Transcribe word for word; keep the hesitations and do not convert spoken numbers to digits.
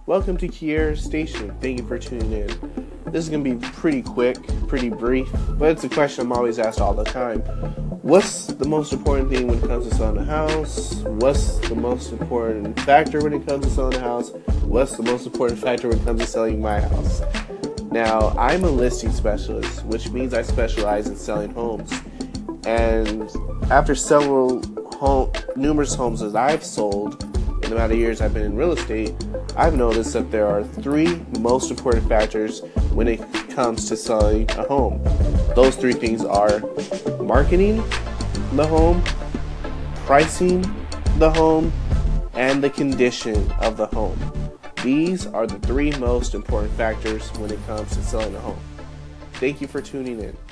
Welcome to Kiera Station. Thank you for tuning in. This is going to be pretty quick, pretty brief, but it's a question I'm always asked all the time. What's the most important thing when it comes to selling a house? What's the most important factor when it comes to selling a house? What's the most important factor when it comes to selling my house? Now, I'm a listing specialist, which means I specialize in selling homes. And after several home, numerous homes that I've sold in the amount of years I've been in real estate, I've noticed that there are three most important factors when it comes to selling a home. Those three things are marketing the home, pricing the home, and the condition of the home. These are the three most important factors when it comes to selling a home. Thank you for tuning in.